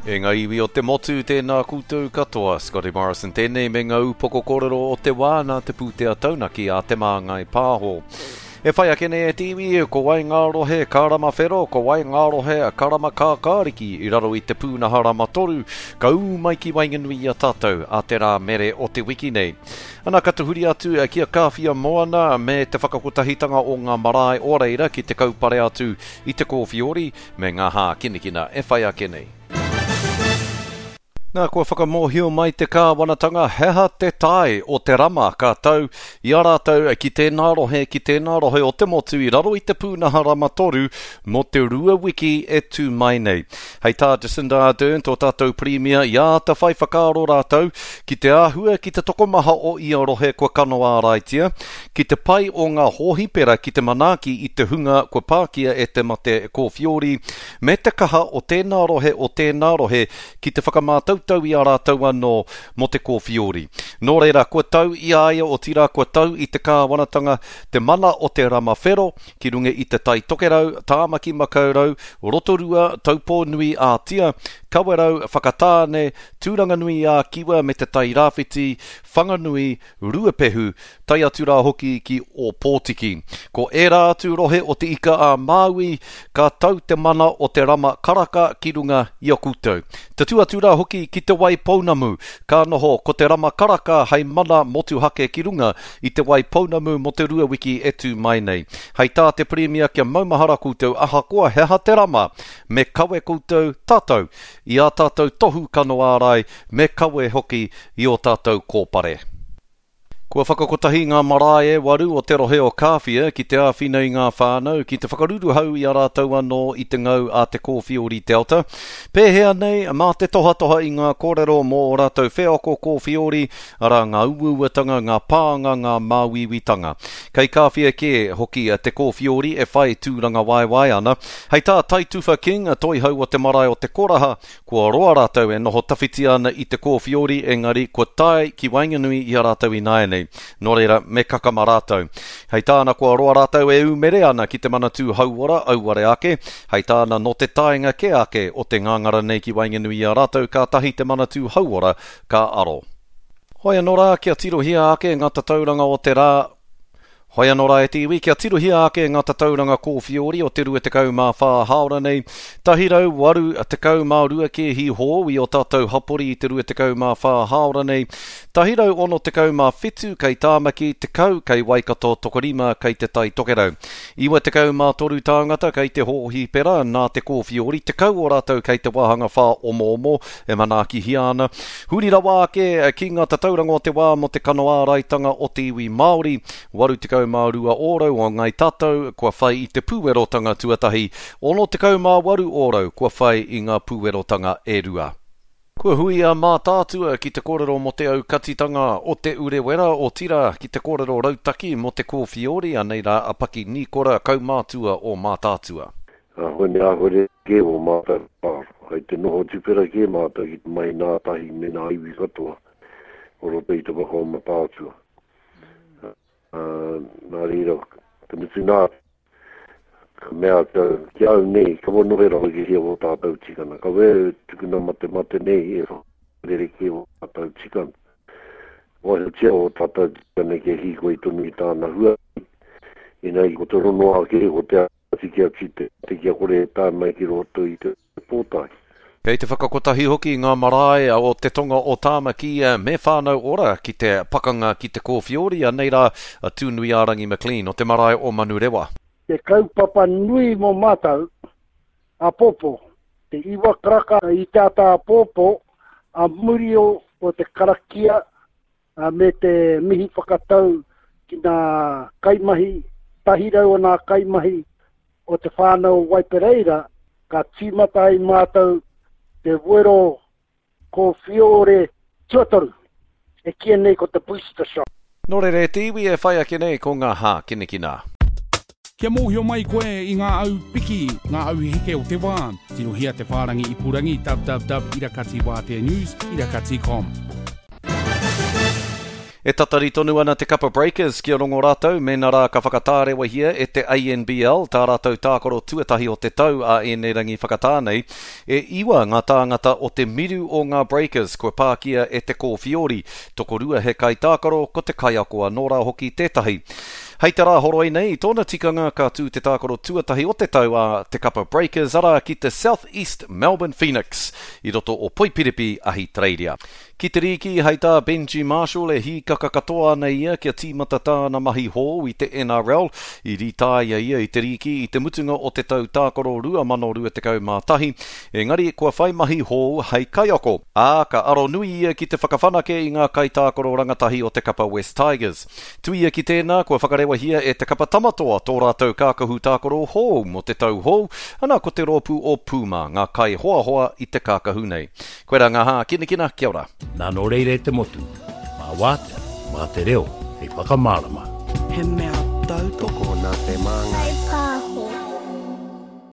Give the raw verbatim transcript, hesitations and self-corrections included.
E ngā iwi o te motu tēnā koutou katoa, Scotty Morrison tēnei me ngā upoko kōrero o te wāna te pūtea taunaki a te māngai pāho. E whai ake nei e tiwi e ko wai ngā rohe karama whero, ko wai ngā rohe a karama kākāriki i raro i te pūnahara matoru, ka u mai ki wainganui a tātou a te rā mere o te wiki nei. Ana katuhuri atu kia kāwhia moana me te whakakotahitanga o ngā marae oreira ki te kaupare atu i te kōwhiori me ngā hā kinikina e whai ake nei. Nā kua whakamohio mai te kāwanatanga heha te tai o te rama ka tau i a rātou ki tēnā rohe, ki tēnā rohe o te motu i raro i te pūnahara matoru mo te rua wiki e tū mai nei. Hei tā Jacinda Ardern tō tātou premier i a ta whai whakaaro rātou ki te āhua ki te tokomaha o i a rohe kua kanoa raitia, ki te pai o ngā hōhipera ki te manaki i te hunga kua pākia e te mate kōwhiori, me te kaha o tēnā rohe o tēnā rohe ki te whakamātau tau i a rātou anō mo te kōwhiori. Nō reira, kua tau i aia o tira, kua tau i te kāwanatanga, te mana o te rama whero, ki runga i te tai tokerau, tāmaki makaurau, rotorua, taupō nui a tia, kawerau, whakatāne, tūranga nui a kiwa me te tai rāwhiti, whanganui, ruapehu, tai atura hoki ki o Pōtiki. Ko e rā atu rohe o te ika a Māui, ka tau te mana o te rama karaka ki runga i a koutou. Te tuatura hoki ki te wai pounamu, ka noho ko te rama karaka hei mana motu hake ki runga i te wai pounamu mo te rua wiki e tū mai nei. Hei tā te premier kia maumahara koutou aha koa heha te rama, me kawe koutou tātou, i a tātou tohu kanoa rai, me kawe hoki i o tātou kōpare. Kua whakakotahi ngā marae waru o te rohe o kāwhia ki te āwhinau ngā whānau, ki te whakaruru hau i a rātou anō i te ngau a te kōwhiori Delta. Pēhea nei, mā te toha toha i ngā kōrero mō o rātou wheoko kōwhiori, ara ngā uuatanga, ngā pāanga, ngā māwiwitanga. Kei kāwhia ke hoki te kōwhiori e whai tūranga waiwai ana. Hei tā Tai Tuwha King, a toi hau o te marae o te koraha, kua roa rātou e noho tawhiti ana i te kōwhiori, engari kua tai ki wainganui i a rātou i nae nei. Nō reira, me kakama rātou. Hei tāna kua roa rātou e umere ana ki te manatū hauora, auare ake. Hei tāna no te taenga ke ake o te ngangara nei ki wainganui a rātou ka tahi te manatū hauora ka aro. Hoi anō rā, kia tirohia ake ngā tauranga o te rā. Hoi anō rā e tiwi, kia tirohia ake ngā tauranga kōwhiori o te rua te kau mā whā haora nei. Tahirau waru te kau mā rua ke hi hō i o tātou hapori i te rua te kau mā whā haora nei. Tahirau ono te kau mā whitu kei tāmaki, te kau kei Waikato tokorima kei te tai tokerau. Iwa te kau mā toru tāngata kei te hōhi pera nā te kōwhiori, te kau o rātou kei te wāhanga whā omo omo e manaki hiana. Huri rawa ake ki ngā tauranga o te wā mo te kanoa raitanga o te iwi Māori, waru te kau mā rua orau o ngai tātou kua whai i te pūerotanga tuatahi, ono te kau mā waru orau kua whai i ngā pūerotanga e rua. Kua hui a mā tātua ki te kōrero mo te au katitanga o te urewera o tira ki te kōrero rautaki mo te kōwhiori a nei rā a paki ni kora kaumātua o mā tātua. Hone a hore ke o mā tātua, hei te noho tupera ke mā tātua ki te mai nā tahi me nā iwi katoa, o roto i te wako o mā tātua. Uh, nā rira, te mitu nā, ka mea ka, ki au nei, ka wano hera hoi ke hea o tātou tikana. Ka wē tukuna mate mate nei e rere ke o tātou tikana. Wai tia o tātou tikana ke hi koe tonu i tāna hua. E nei, ko te ronoa ke o te ati kia ki te, te kia kore tā mai ki roto i te pōtai. Kei te whakakotahi hoki ngā marae o te tonga o tāmaki me whānau ora ki te pakanga ki te kōwhiori a nei rā a tūnui Arangi McLean o te marae o Manurewa. Te kaupapa nui mo mātau a popo, te iwa karaka i tātā a popo a murio o te karakia a me te mihi whakatau ki nā kaimahi, tahirau o nā kaimahi o te whānau Waipereira ka tīmata i mātau te wero ko whiore tuatoru, e kia nei ko te booster shot. Nō re te iwi e whai ake nei ko ngā hā kinikina. Kia mōhio mai koe i ngā au piki, ngā au heke o te wā. Tirohia te whārangi i purangi, w w w dot irakati wā te news, irakati dot com. E tatari tonu ana te Kappa Breakers ki rongo rātou, mena rā ka whakatārewa hia e te A N B L, tā rātou tākoro tuatahi o te tau a e ne rangi whakatānei, e iwa ngā tāngata o te miru o ngā Breakers, koe pākia e te kōwhiori, tokorua he kai tākoro ko te kai akoa, nō rā hoki tētahi. Hei te rā horoi nei, tōna tikanga ka tū te tākoro tuatahi o te tau a te Kappa Breakers, ara ki te South East Melbourne Phoenix, i roto o Poipiripi ahi Tradia. Ki te riki, hei tā Benji Marshall e hi kakakatoa nei ia kia tīmata tāna mahi hō i te N R L, i ritāia ia i te riki i te mutunga o te tau tākoro rua mano rua te kau mātahi, engari kua whai mahi hō hei kaiako. Ā, ka aro nui ia ki te whakawhanake i ngā kai tākoro rangatahi o te Kappa West Tigers. Tui ia ki tēnā, kua whakarewa hia e te Kappa Tamatoa, tō rātou kākahu tākoro hō mo te tau hō, ana ko te rōpū o Puma, ngā kai hoa hoa i te kākahu nei. Koe rā ngā hā, kina kina, kia ora. Nā no reire te motu, mā wātea, mā te reo, hei whakamārama. He mea tau toko nā te manga